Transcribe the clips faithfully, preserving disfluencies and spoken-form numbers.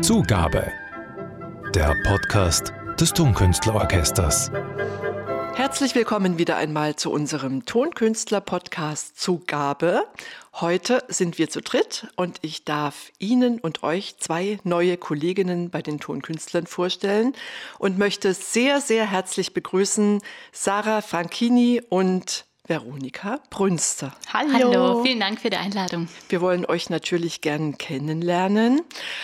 Zugabe. Der Podcast des Tonkünstlerorchesters. Herzlich willkommen wieder einmal zu unserem Tonkünstler-Podcast Zugabe. Heute sind wir zu dritt und ich darf Ihnen und euch zwei neue Kolleginnen bei den Tonkünstlern vorstellen und möchte sehr, sehr herzlich begrüßen Sarah Franchini und Veronika Brünster. Hallo. Hallo, vielen Dank für die Einladung. Wir wollen euch natürlich gern kennenlernen.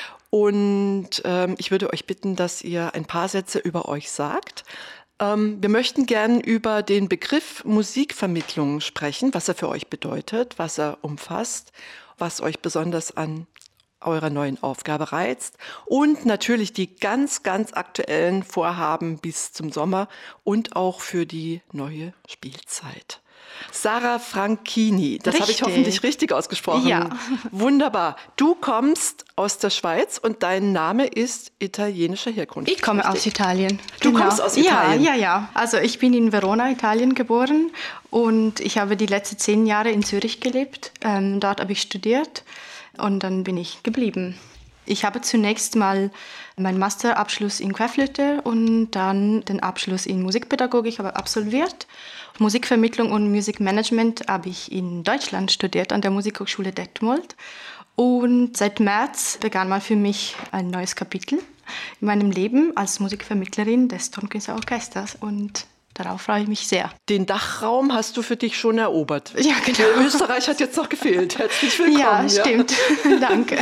Und ähm, ich würde euch bitten, dass ihr ein paar Sätze über euch sagt. Ähm, wir möchten gern über den Begriff Musikvermittlung sprechen, was er für euch bedeutet, was er umfasst, was euch besonders an eurer neuen Aufgabe reizt und natürlich die ganz, ganz aktuellen Vorhaben bis zum Sommer und auch für die neue Spielzeit. Sarah Franchini, das habe ich hoffentlich richtig ausgesprochen. Ja. Wunderbar. Du kommst aus der Schweiz und dein Name ist italienischer Herkunft. Ich komme richtig? aus Italien. Du genau. kommst aus Italien? Ja, ja, ja. Also ich bin in Verona, Italien geboren und ich habe die letzten zehn Jahre in Zürich gelebt. Ähm, dort habe ich studiert und dann bin ich geblieben. Ich habe zunächst mal meinen Masterabschluss in Querflöte und dann den Abschluss in Musikpädagogik habe absolviert. Musikvermittlung und Musikmanagement habe ich in Deutschland studiert, an der Musikhochschule Detmold. Und seit März begann mal für mich ein neues Kapitel in meinem Leben als Musikvermittlerin des Tonkünstlerorchesters. Und darauf freue ich mich sehr. Den Dachraum hast du für dich schon erobert. Ja, genau. Österreich hat jetzt noch gefehlt. Herzlich willkommen. Ja, stimmt. Ja. Danke.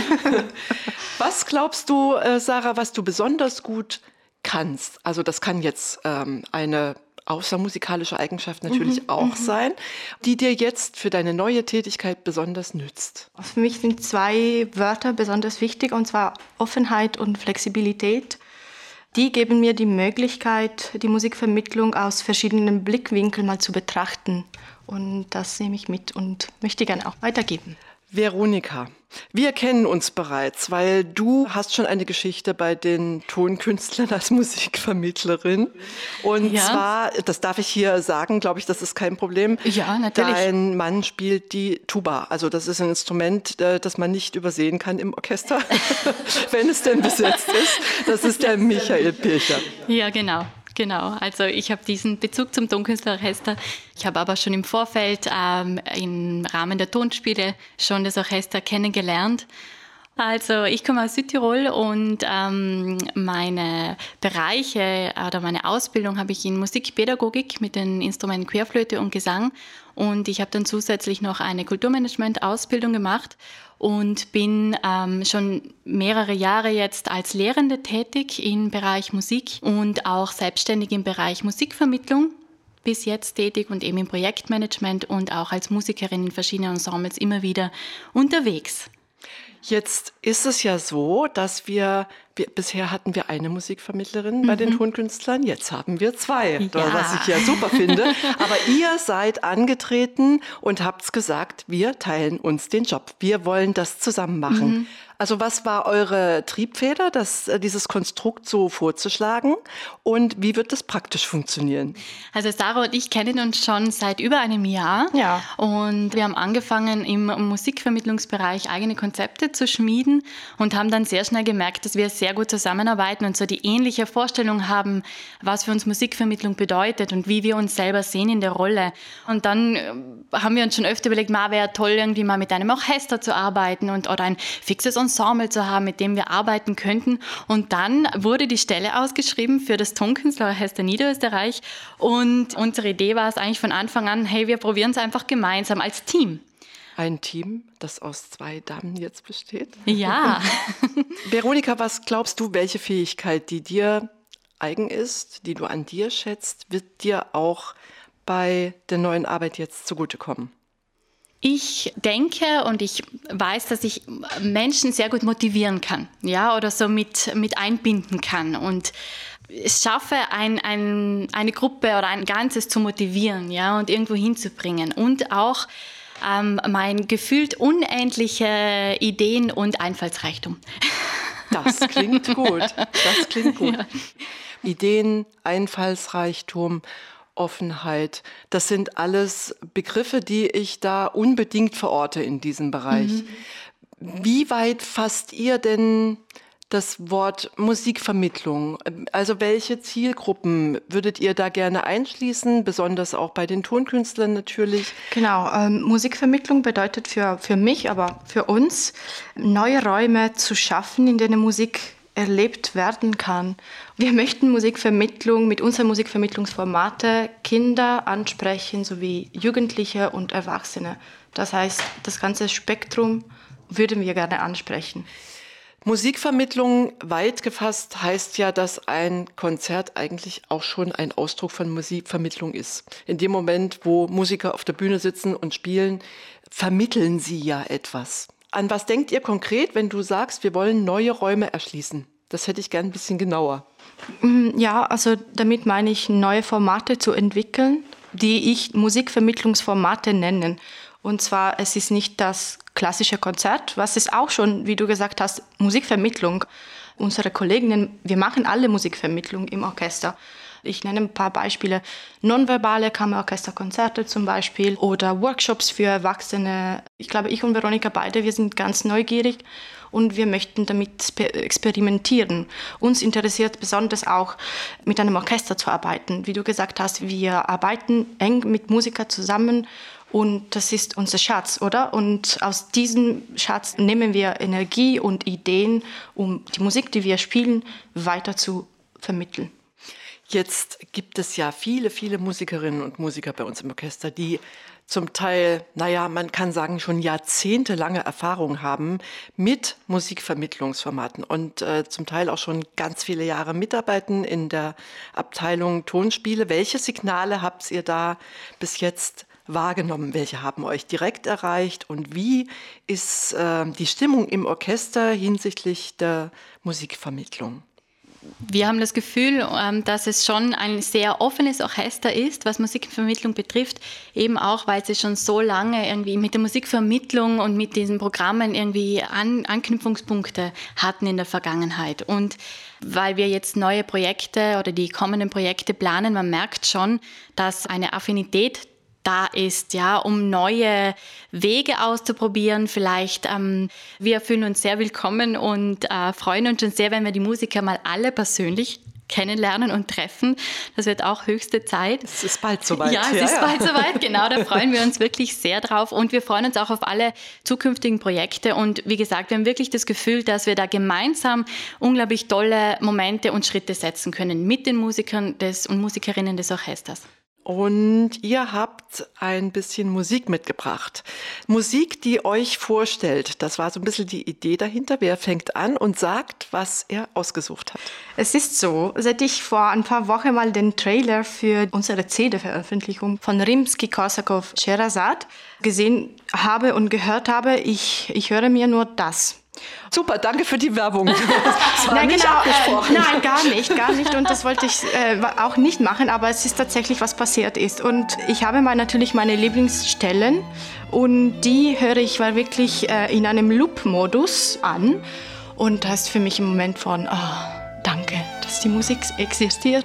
Was glaubst du, Sarah, was du besonders gut kannst? Also das kann jetzt ähm, eine außermusikalische Eigenschaft natürlich mhm, auch mhm. sein, die dir jetzt für deine neue Tätigkeit besonders nützt? Für mich sind zwei Wörter besonders wichtig, und zwar Offenheit und Flexibilität. Die geben mir die Möglichkeit, die Musikvermittlung aus verschiedenen Blickwinkeln mal zu betrachten. Und das nehme ich mit und möchte gerne auch weitergeben. Veronika, wir kennen uns bereits, weil du hast schon eine Geschichte bei den Tonkünstlern als Musikvermittlerin. Und ja. zwar, das darf ich hier sagen, glaube ich, das ist kein Problem. Ja, natürlich. Dein Mann spielt die Tuba. Also das ist ein Instrument, das man nicht übersehen kann im Orchester, wenn es denn besetzt ist. Das ist der Michael Pircher. Ja, genau. Genau, also ich habe diesen Bezug zum Tonkünstlerorchester. Ich habe aber schon im Vorfeld ähm, im Rahmen der Tonspiele schon das Orchester kennengelernt. Also ich komme aus Südtirol und ähm, meine Bereiche oder meine Ausbildung habe ich in Musikpädagogik mit den Instrumenten Querflöte und Gesang. Und ich habe dann zusätzlich noch eine Kulturmanagement-Ausbildung gemacht und bin ähm, schon mehrere Jahre jetzt als Lehrende tätig im Bereich Musik und auch selbstständig im Bereich Musikvermittlung bis jetzt tätig und eben im Projektmanagement und auch als Musikerin in verschiedenen Ensembles immer wieder unterwegs. Jetzt ist es ja so, dass wir, wir bisher hatten wir eine Musikvermittlerin bei mhm. den Tonkünstlern, jetzt haben wir zwei, ja. was ich ja super finde. Aber ihr seid angetreten und habt gesagt, wir teilen uns den Job. Wir wollen das zusammen machen. Mhm. Also was war eure Triebfeder, das, dieses Konstrukt so vorzuschlagen und wie wird das praktisch funktionieren? Also Sarah und ich kennen uns schon seit über einem Jahr ja. und wir haben angefangen im Musikvermittlungsbereich eigene Konzepte zu schmieden und haben dann sehr schnell gemerkt, dass wir sehr gut zusammenarbeiten und so die ähnliche Vorstellung haben, was für uns Musikvermittlung bedeutet und wie wir uns selber sehen in der Rolle. Und dann haben wir uns schon öfter überlegt, ma, wäre toll, irgendwie mal mit einem Orchester zu arbeiten und oder ein fixes Ensemble zu haben, mit dem wir arbeiten könnten. Und dann wurde die Stelle ausgeschrieben für das Tonkünstlerorchester Niederösterreich. Und unsere Idee war es eigentlich von Anfang an, hey, wir probieren es einfach gemeinsam als Team. Ein Team, das aus zwei Damen jetzt besteht? Ja. Veronika, was glaubst du, welche Fähigkeit, die dir eigen ist, die du an dir schätzt, wird dir auch bei der neuen Arbeit jetzt zugutekommen? Ich denke und ich weiß, dass ich Menschen sehr gut motivieren kann, ja, oder so mit, mit einbinden kann und es schaffe, ein, ein, eine Gruppe oder ein Ganzes zu motivieren, ja, und irgendwo hinzubringen und auch ähm, mein gefühlt unendliche Ideen und Einfallsreichtum. Das klingt gut, das klingt gut. Ja. Ideen, Einfallsreichtum, Offenheit, das sind alles Begriffe, die ich da unbedingt verorte in diesem Bereich. Mhm. Wie weit fasst ihr denn das Wort Musikvermittlung. Also welche Zielgruppen würdet ihr da gerne einschließen, besonders auch bei den Tonkünstlern natürlich? Genau, ähm, Musikvermittlung bedeutet für, für mich, aber für uns, neue Räume zu schaffen, in denen Musik erlebt werden kann. Wir möchten Musikvermittlung mit unseren Musikvermittlungsformate Kinder ansprechen, sowie Jugendliche und Erwachsene. Das heißt, das ganze Spektrum würden wir gerne ansprechen. Musikvermittlung weit gefasst heißt ja, dass ein Konzert eigentlich auch schon ein Ausdruck von Musikvermittlung ist. In dem Moment, wo Musiker auf der Bühne sitzen und spielen, vermitteln sie ja etwas. An was denkt ihr konkret, wenn du sagst, wir wollen neue Räume erschließen? Das hätte ich gern ein bisschen genauer. Ja, also damit meine ich, neue Formate zu entwickeln, die ich Musikvermittlungsformate nenne. Und zwar, es ist nicht das klassische Konzert, was ist auch schon, wie du gesagt hast, Musikvermittlung. Unsere Kolleginnen, wir machen alle Musikvermittlung im Orchester. Ich nenne ein paar Beispiele. Nonverbale Kammerorchesterkonzerte zum Beispiel oder Workshops für Erwachsene. Ich glaube, ich und Veronika beide, wir sind ganz neugierig und wir möchten damit experimentieren. Uns interessiert besonders auch, mit einem Orchester zu arbeiten. Wie du gesagt hast, wir arbeiten eng mit Musikern zusammen. Und das ist unser Schatz, oder? Und aus diesem Schatz nehmen wir Energie und Ideen, um die Musik, die wir spielen, weiter zu vermitteln. Jetzt gibt es ja viele, viele Musikerinnen und Musiker bei uns im Orchester, die zum Teil, naja, man kann sagen, schon jahrzehntelange Erfahrung haben mit Musikvermittlungsformaten und äh, zum Teil auch schon ganz viele Jahre mitarbeiten in der Abteilung Tonspiele. Welche Signale habt ihr da bis jetzt wahrgenommen? Welche haben euch direkt erreicht? Und wie ist äh, die Stimmung im Orchester hinsichtlich der Musikvermittlung? Wir haben das Gefühl, dass es schon ein sehr offenes Orchester ist, was Musikvermittlung betrifft, eben auch, weil sie schon so lange irgendwie mit der Musikvermittlung und mit diesen Programmen irgendwie An- Anknüpfungspunkte hatten in der Vergangenheit. Und weil wir jetzt neue Projekte oder die kommenden Projekte planen, man merkt schon, dass eine Affinität da ist, ja, um neue Wege auszuprobieren. Vielleicht, ähm, wir fühlen uns sehr willkommen und äh, freuen uns schon sehr, wenn wir die Musiker mal alle persönlich kennenlernen und treffen. Das wird auch höchste Zeit. Es ist bald soweit. Ja, es ja, ist ja. bald soweit, genau. Da freuen wir uns wirklich sehr drauf. Und wir freuen uns auch auf alle zukünftigen Projekte. Und wie gesagt, wir haben wirklich das Gefühl, dass wir da gemeinsam unglaublich tolle Momente und Schritte setzen können mit den Musikern des und Musikerinnen des Orchesters. Und ihr habt ein bisschen Musik mitgebracht. Musik, die euch vorstellt. Das war so ein bisschen die Idee dahinter. Wer fängt an und sagt, was er ausgesucht hat? Es ist so, seit ich vor ein paar Wochen mal den Trailer für unsere C D-Veröffentlichung von Rimsky-Korsakow Scheherazade gesehen habe und gehört habe, ich, ich höre mir nur das. Super, danke für die Werbung. Das war nein, nicht genau, abgesprochen. Äh, nein, gar nicht, gar nicht. Und das wollte ich äh, auch nicht machen, aber es ist tatsächlich, was passiert ist. Und ich habe mal natürlich meine Lieblingsstellen und die höre ich mal wirklich äh, in einem Loop-Modus an. Und das ist für mich im Moment von, oh, danke, dass die Musik existiert.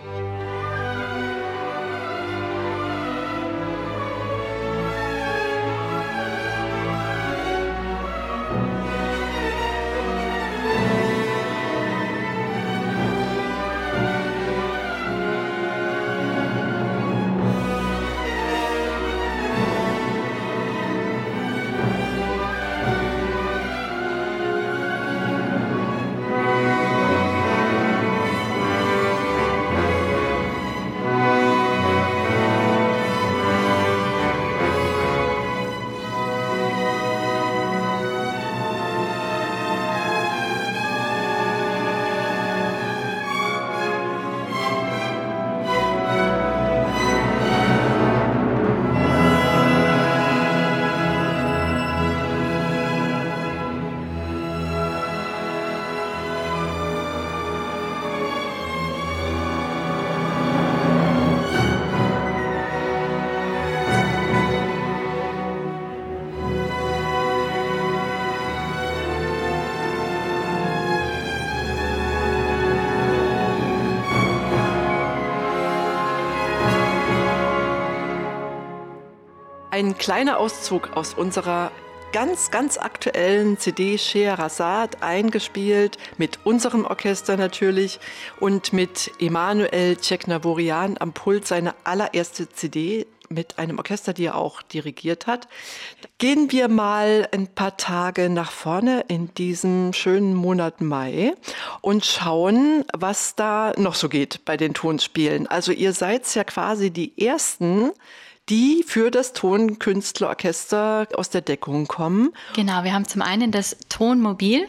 Ein kleiner Auszug aus unserer ganz, ganz aktuellen C D Scheherazade eingespielt, mit unserem Orchester natürlich und mit Emanuel Ceknavorian am Pult, seine allererste C D mit einem Orchester, die er auch dirigiert hat. Gehen wir mal ein paar Tage nach vorne in diesem schönen Monat Mai und schauen, was da noch so geht bei den Tonspielen. Also ihr seid ja quasi die Ersten, die für das Tonkünstlerorchester aus der Deckung kommen. Genau, wir haben zum einen das Tonmobil.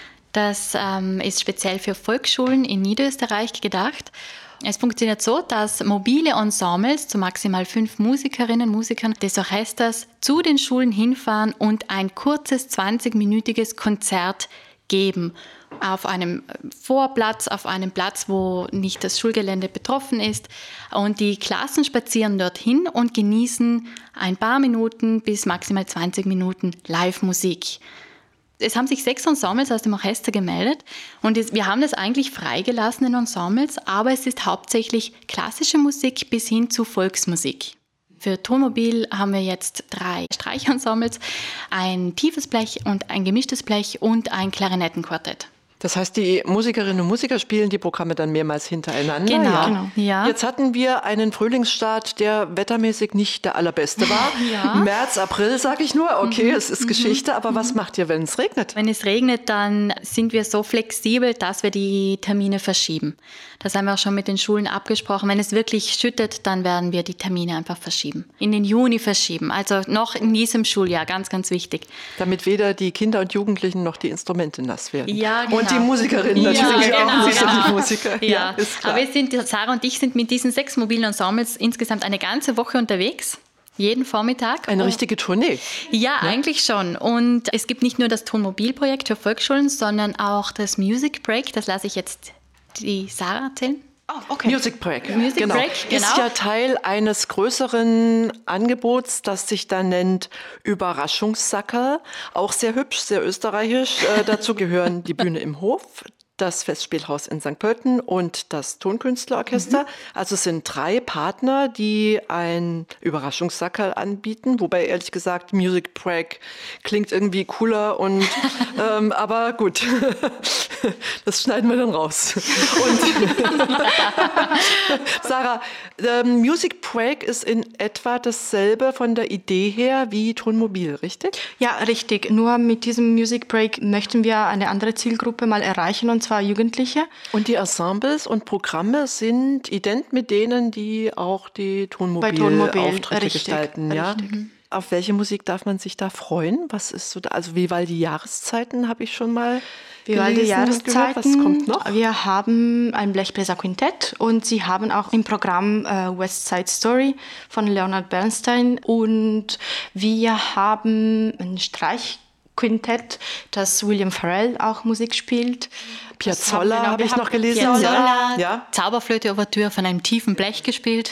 Das ähm, ist speziell für Volksschulen in Niederösterreich gedacht. Es funktioniert so, dass mobile Ensembles zu maximal fünf Musikerinnen und Musikern des Orchesters zu den Schulen hinfahren und ein kurzes zwanzigminütiges Konzert geben. Auf einem Vorplatz, auf einem Platz, wo nicht das Schulgelände betroffen ist. Und die Klassen spazieren dorthin und genießen ein paar Minuten bis maximal zwanzig Minuten Live-Musik. Es haben sich sechs Ensembles aus dem Orchester gemeldet und es, wir haben das eigentlich freigelassen in Ensembles, aber es ist hauptsächlich klassische Musik bis hin zu Volksmusik. Für Tonmobil haben wir jetzt drei Streichensembles, ein tiefes Blech und ein gemischtes Blech und ein Klarinettenquartett. Das heißt, die Musikerinnen und Musiker spielen die Programme dann mehrmals hintereinander. Genau. Ja. Genau. Ja. Jetzt hatten wir einen Frühlingsstart, der wettermäßig nicht der allerbeste war. Ja. März, April, sage ich nur. Okay, Mhm. es ist Mhm. Geschichte. Aber was macht ihr, wenn es regnet? Wenn es regnet, dann sind wir so flexibel, dass wir die Termine verschieben. Das haben wir auch schon mit den Schulen abgesprochen. Wenn es wirklich schüttet, dann werden wir die Termine einfach verschieben. In den Juni verschieben. Also noch in diesem Schuljahr, ganz, ganz wichtig. Damit weder die Kinder und Jugendlichen noch die Instrumente nass werden. Ja, genau. Und die Musikerinnen natürlich ja, auch. genau, Nicht genau. die Musiker. Ja, Ja, ist klar. aber wir sind, Sarah und ich sind mit diesen sechs mobilen Ensembles insgesamt eine ganze Woche unterwegs. Jeden Vormittag. Eine Und richtige Tournee. Ja, ja, eigentlich schon. Und es gibt nicht nur das Tonmobilprojekt für Volksschulen, sondern auch das Music Break. Das lasse ich jetzt die Sarah erzählen. Oh, okay. Music Break. Music genau. Break, genau. Ist ja Teil eines größeren Angebots, das sich dann nennt Überraschungssackerl. Auch sehr hübsch, sehr österreichisch. Äh, dazu gehören die Bühne im Hof, das Festspielhaus in Sankt Pölten und das Tonkünstlerorchester. Mhm. Also es sind drei Partner, die ein Überraschungssackerl anbieten, wobei ehrlich gesagt Music Break klingt irgendwie cooler und ähm, aber gut, das schneiden wir dann raus. Und Sarah, ähm, Music Break ist in etwa dasselbe von der Idee her wie Tonmobil, richtig? Ja, richtig. Nur mit diesem Music Break möchten wir eine andere Zielgruppe mal erreichen, und zwar Jugendliche. Und die Ensembles und Programme sind ident mit denen, die auch die Tonmobil-Auftritte Tonmobil, gestalten. Ja? Richtig. Mhm. Auf welche Musik darf man sich da freuen? Was ist so da? Also Vivaldi Jahreszeiten habe ich schon mal Vivaldi gelesen, Jahreszeiten. gehört. Was kommt noch? Wir haben ein Blechbläserquintett und sie haben auch im Programm äh, West Side Story von Leonard Bernstein, und wir haben ein Streichquintett, das William Farrell auch Musik spielt. Piazzolla habe hab ich noch gelesen. Piazzolla, ja. Zauberflöte-Ouvertüre von einem tiefen Blech gespielt.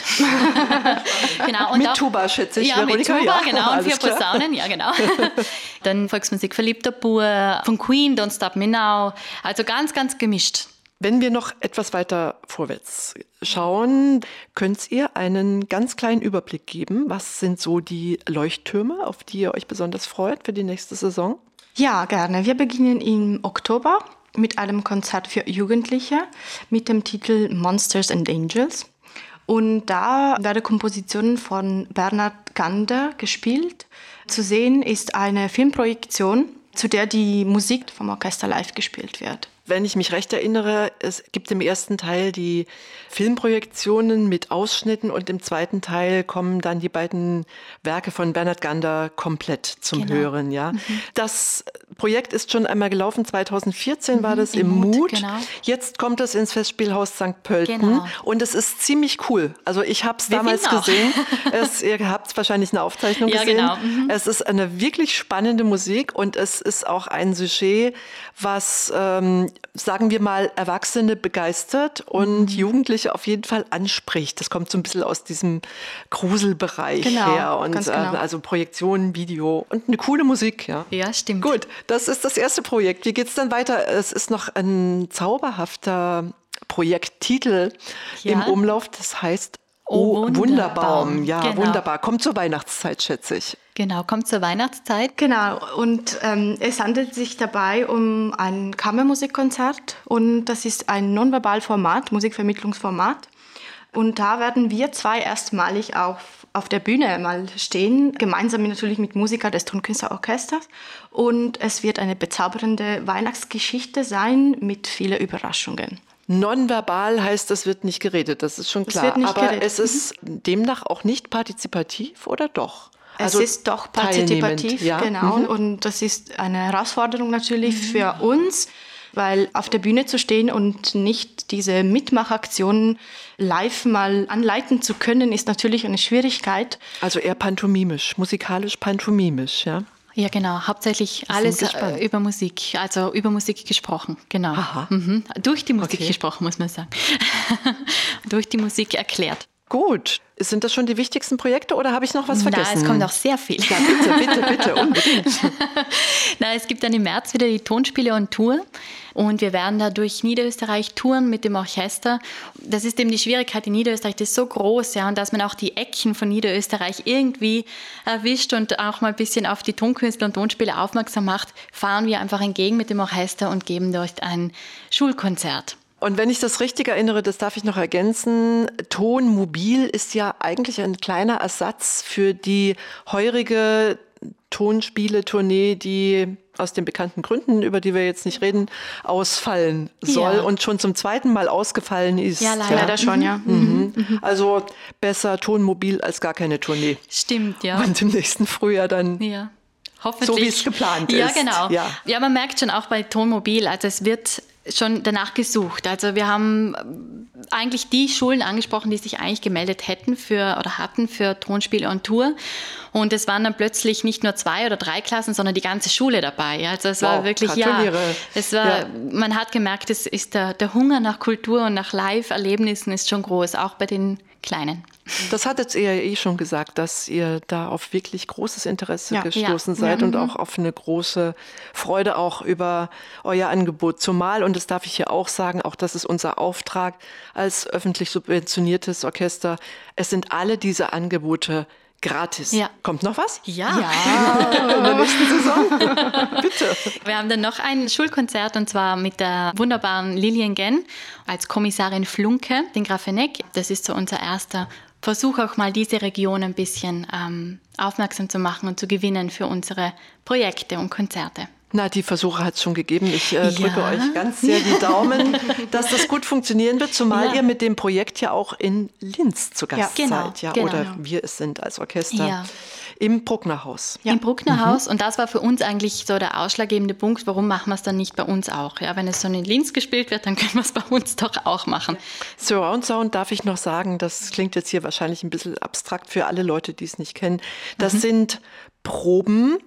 Genau, und mit auch, Tuba, schätze ich. Ja, mit Veronika, Tuba, ja. genau, und vier Klar. Posaunen, ja, genau. Dann Volksmusik Verliebter Bur, von Queen, Don't Stop Me Now. Also ganz, ganz gemischt. Wenn wir noch etwas weiter vorwärts schauen, könnt ihr einen ganz kleinen Überblick geben. Was sind so die Leuchttürme, auf die ihr euch besonders freut für die nächste Saison? Ja, gerne. Wir beginnen im Oktober mit einem Konzert für Jugendliche mit dem Titel Monsters and Angels. Und da werden Kompositionen von Bernhard Gander gespielt. Zu sehen ist eine Filmprojektion, zu der die Musik vom Orchester live gespielt wird. Wenn ich mich recht erinnere, es gibt im ersten Teil die Filmprojektionen mit Ausschnitten und im zweiten Teil kommen dann die beiden Werke von Bernhard Gander komplett zum Genau. Hören. Ja? Mhm. Das Projekt ist schon einmal gelaufen, zweitausendvierzehn mhm, war das im, im Mut. Mut. Genau. Jetzt kommt es ins Festspielhaus Sankt Pölten Genau. und es ist ziemlich cool. Also ich habe es Wir damals finden auch. gesehen. Es, ihr habt wahrscheinlich eine Aufzeichnung Ja, gesehen. genau. Mhm. Es ist eine wirklich spannende Musik und es ist auch ein Sujet, was, ähm, sagen wir mal, Erwachsene begeistert und Mhm. Jugendliche auf jeden Fall anspricht. Das kommt so ein bisschen aus diesem Gruselbereich Genau, her. Und ganz äh, genau. also Projektionen, Video und eine coole Musik. Ja, Ja, stimmt. Gut, das ist das erste Projekt. Wie geht es dann weiter? Es ist noch ein zauberhafter Projekttitel Ja. im Umlauf. Das heißt Oh, Wunderbaum. Wunderbaum. Ja, genau. Wunderbar. Kommt zur Weihnachtszeit, schätze ich. Genau, kommt zur Weihnachtszeit. Genau, und ähm, es handelt sich dabei um ein Kammermusikkonzert und das ist ein Nonverbal-Format, Musikvermittlungsformat. Und da werden wir zwei erstmalig auf, auf der Bühne mal stehen, gemeinsam natürlich mit Musikern des Tonkünstlerorchesters. Und es wird eine bezaubernde Weihnachtsgeschichte sein mit vielen Überraschungen. Nonverbal heißt, es wird nicht geredet, das ist schon klar. Es wird nicht Aber geredet. es ist demnach auch nicht partizipativ, oder doch? Also es ist doch partizipativ, ja. genau. Mhm. Und das ist eine Herausforderung natürlich mhm. für uns, weil auf der Bühne zu stehen und nicht diese Mitmachaktionen live mal anleiten zu können, ist natürlich eine Schwierigkeit. Also eher pantomimisch, musikalisch pantomimisch, ja? Ja, genau. Hauptsächlich alles äh, über Musik, also über Musik gesprochen, genau. Aha. Mhm. Durch die Musik Okay. gesprochen, muss man sagen. Durch die Musik erklärt. Gut. Sind das schon die wichtigsten Projekte oder habe ich noch was vergessen? Na, es kommt noch sehr viel. Ja, bitte, bitte, bitte, unbedingt. Na, es gibt dann im März wieder die Tonspiele on Tour und wir werden da durch Niederösterreich touren mit dem Orchester. Das ist eben die Schwierigkeit in Niederösterreich, das ist so groß, ja, und dass man auch die Ecken von Niederösterreich irgendwie erwischt und auch mal ein bisschen auf die Tonkünstler und Tonspiele aufmerksam macht, fahren wir einfach entgegen mit dem Orchester und geben dort ein Schulkonzert. Und wenn ich das richtig erinnere, das darf ich noch ergänzen, Tonmobil ist ja eigentlich ein kleiner Ersatz für die heurige Tonspiele-Tournee, die aus den bekannten Gründen, über die wir jetzt nicht reden, ausfallen soll Ja. und schon zum zweiten Mal ausgefallen ist. Ja, leider. Leider schon, ja. Mhm. Mhm. Also besser Tonmobil als gar keine Tournee. Stimmt, ja. Und im nächsten Frühjahr dann Ja. Hoffentlich. so, wie es geplant ja, ist. Genau. Ja. ja, man merkt schon auch bei Tonmobil, also es wird schon danach gesucht. Also wir haben eigentlich die Schulen angesprochen, die sich eigentlich gemeldet hätten für oder hatten für Tonspiele on Tour. Und es waren dann plötzlich nicht nur zwei oder drei Klassen, sondern die ganze Schule dabei. Also es war Wow, wirklich, ja, gratuliere. es war, Ja. man hat gemerkt, es ist der, der Hunger nach Kultur und nach Live-Erlebnissen ist schon groß, auch bei den Kleinen. Das hattet ihr ja eh schon gesagt, dass ihr da auf wirklich großes Interesse Ja. gestoßen Ja. seid Ja. und auch auf eine große Freude auch über euer Angebot. Zumal, und das darf ich hier auch sagen, auch das ist unser Auftrag als öffentlich subventioniertes Orchester, es sind alle diese Angebote gratis. Ja. Kommt noch was? Ja. In der nächsten Saison? Bitte. Wir haben dann noch ein Schulkonzert und zwar mit der wunderbaren Lilian Genn als Kommissarin Flunke, den Grafeneck. Das ist so unser erster Versuch, auch mal diese Region ein bisschen ähm, aufmerksam zu machen und zu gewinnen für unsere Projekte und Konzerte. Na, die Versuche hat es schon gegeben. Ich äh, drücke Ja. euch ganz sehr die Daumen, dass das gut funktionieren wird, zumal Ja. ihr mit dem Projekt ja auch in Linz zu Gast Ja, genau, seid. Ja? genau. Oder wir es sind als Orchester Ja. im Brucknerhaus. Im Brucknerhaus. Und das war für uns eigentlich so der ausschlaggebende Punkt, warum machen wir es dann nicht bei uns auch. Ja, wenn es so in Linz gespielt wird, dann können wir es bei uns doch auch machen. Surround Sound darf ich noch sagen, das klingt jetzt hier wahrscheinlich ein bisschen abstrakt für alle Leute, die es nicht kennen. Das Mhm. sind Proben,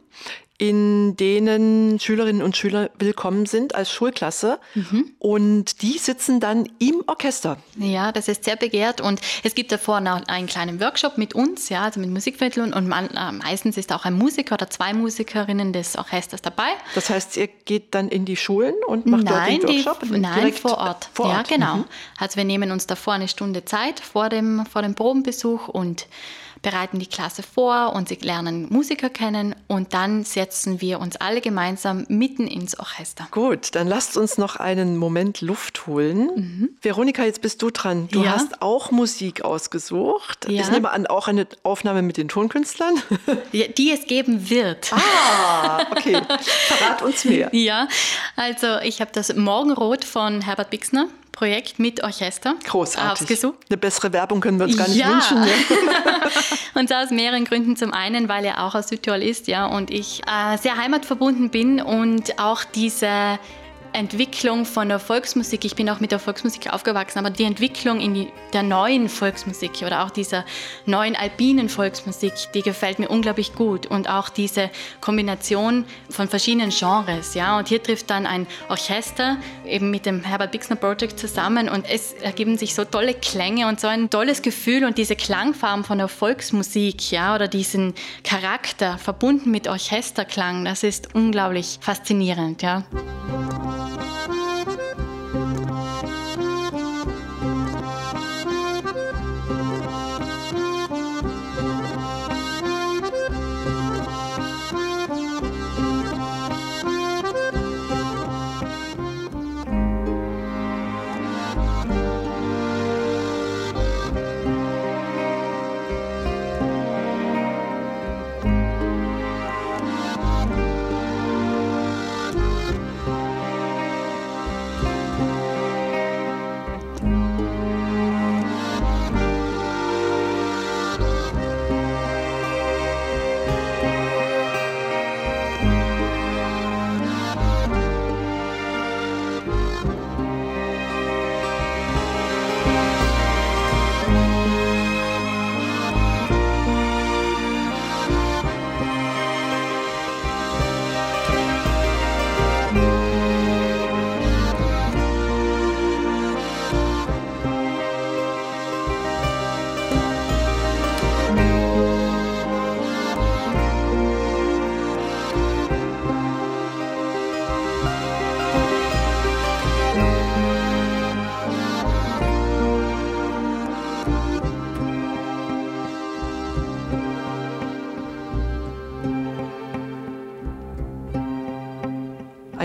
in denen Schülerinnen und Schüler willkommen sind als Schulklasse. Mhm. Und die sitzen dann im Orchester. Ja, das ist sehr begehrt und es gibt davor noch einen kleinen Workshop mit uns, ja, also mit Musikvermittlung und man, äh, meistens ist auch ein Musiker oder zwei Musikerinnen des Orchesters dabei. Das heißt, ihr geht dann in die Schulen und macht Nein, dort den die, Workshop? nein direkt vor Ort. Vor Ja, Ort. genau. Mhm. Also wir nehmen uns davor eine Stunde Zeit vor dem, vor dem Probenbesuch und bereiten die Klasse vor und sie lernen Musiker kennen und dann setzen wir uns alle gemeinsam mitten ins Orchester. Gut, dann lasst uns noch einen Moment Luft holen. Veronika, jetzt bist du dran. Du Ja. hast auch Musik ausgesucht. Ja. Ich nehme an, auch eine Aufnahme mit den Tonkünstlern. Die, die es geben wird. Ah, okay. Verrat uns mehr. Ja, also ich habe das Morgenrot von Herbert Bixner Projekt mit Orchester Großartig. ausgesucht. Eine bessere Werbung können wir uns gar nicht Ja. wünschen. Ne? Und zwar aus mehreren Gründen. Zum einen, weil er auch aus Südtirol ist, ja, und ich äh, sehr heimatverbunden bin und auch diese Entwicklung von der Volksmusik, ich bin auch mit der Volksmusik aufgewachsen, aber die Entwicklung in die, der neuen Volksmusik oder auch dieser neuen alpinen Volksmusik, die gefällt mir unglaublich gut und auch diese Kombination von verschiedenen Genres, ja, und hier trifft dann ein Orchester eben mit dem Herbert Bixner Project zusammen und es ergeben sich so tolle Klänge und so ein tolles Gefühl und diese Klangfarben von der Volksmusik, ja, oder diesen Charakter verbunden mit Orchesterklang, das ist unglaublich faszinierend, ja.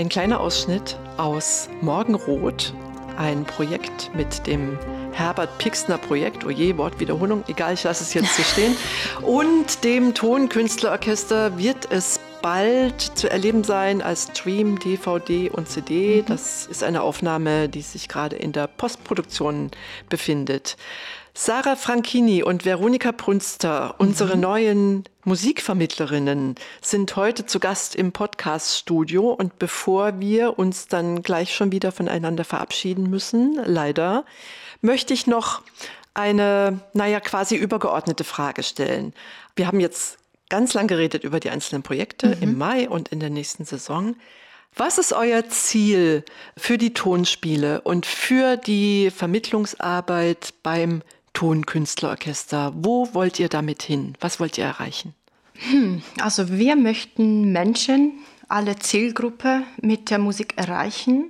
ein kleiner Ausschnitt aus Morgenrot, ein Projekt mit dem Herbert Pixner Projekt, oje, Wortwiederholung, egal, ich lasse es jetzt so stehen. Und dem Tonkünstlerorchester wird es bald zu erleben sein als Stream, D V D und C D. Das ist eine Aufnahme, die sich gerade in der Postproduktion befindet. Sarah Franchini und Veronika Prünster, unsere mhm. neuen Musikvermittlerinnen, sind heute zu Gast im Podcast-Studio. Und bevor wir uns dann gleich schon wieder voneinander verabschieden müssen, leider, möchte ich noch eine, naja, quasi übergeordnete Frage stellen. Wir haben jetzt ganz lang geredet über die einzelnen Projekte mhm. im Mai und in der nächsten Saison. Was ist euer Ziel für die Tonspiele und für die Vermittlungsarbeit beim Tonkünstlerorchester? Wo wollt ihr damit hin? Was wollt ihr erreichen? Hm, also wir möchten Menschen, alle Zielgruppe mit der Musik erreichen.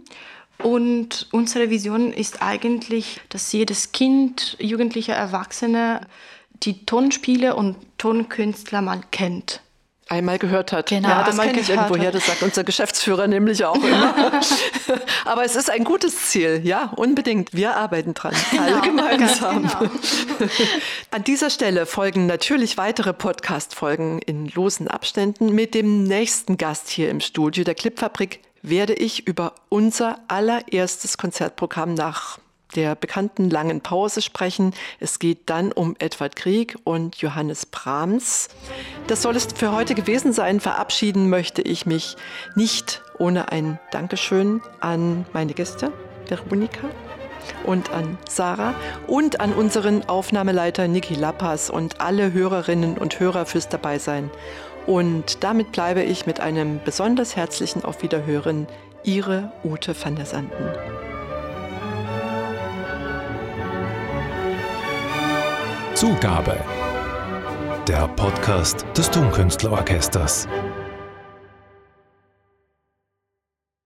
Und unsere Vision ist eigentlich, dass jedes Kind, Jugendliche, Erwachsene die Tonspiele und Tonkünstler mal kennt. Einmal gehört hat. Genau, ja, das kenne ich irgendwoher, das sagt unser Geschäftsführer nämlich auch immer. Aber es ist ein gutes Ziel, ja, unbedingt. Wir arbeiten dran, genau, alle gemeinsam. Genau. An dieser Stelle folgen natürlich weitere Podcast-Folgen in losen Abständen. Mit dem nächsten Gast hier im Studio, der Clipfabrik, werde ich über unser allererstes Konzertprogramm nach der bekannten langen Pause sprechen. Es geht dann um Edvard Grieg und Johannes Brahms. Das soll es für heute gewesen sein. Verabschieden möchte ich mich nicht ohne ein Dankeschön an meine Gäste, Veronika, und an Sarah und an unseren Aufnahmeleiter Niki Lappas und alle Hörerinnen und Hörer fürs Dabeisein. Und damit bleibe ich mit einem besonders herzlichen Auf Wiederhören. Ihre Ute van der Sanden. Zugabe. Der Podcast des Tonkünstlerorchesters.